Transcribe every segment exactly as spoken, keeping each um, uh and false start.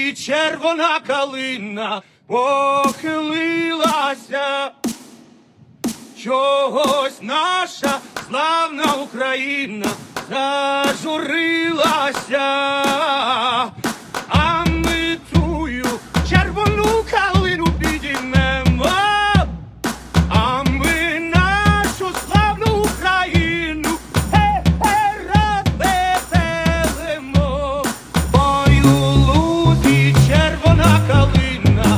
лузі червона калина похилилася, чогось наша славна Україна зажурилася, а ми тую червону калину підіймемо, а ми нашу славну Україну ге-ге розвеселимо. Ой, у лузі червона калина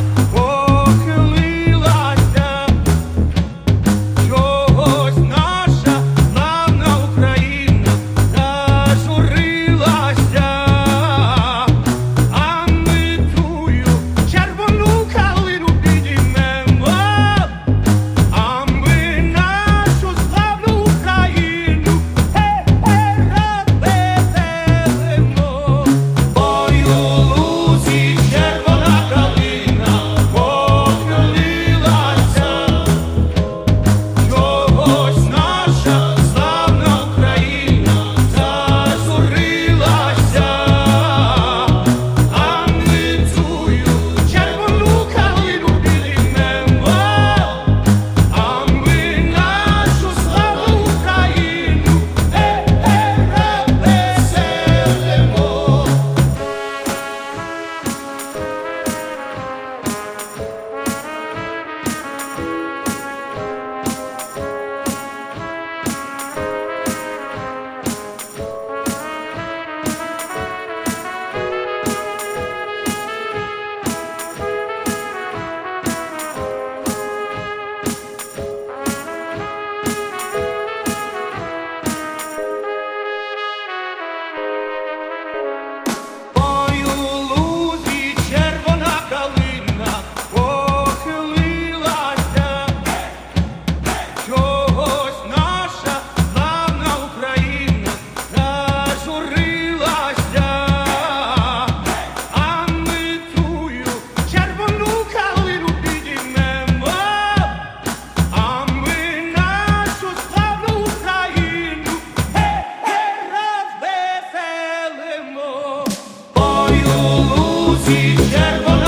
похилилася, чогось наша славна Україна зажурилася, а ми тую червону калину підіймемо, а ми нашу славну Україну ге-ге розвеселимо. Ой, у лузі червона калина похилилася, чогось наша славна Україна зажурилася, а ми тую червону калину підіймемо, а ми нашу славну Україну ге-ге розвеселимо. Ой, у лузі червона калина похилилася, чогось наша славна Україна зажурилася, а ми тую червону калину підіймемо, а ми нашу славну Україну ге-ге розвеселимо. Ой, у лузі червона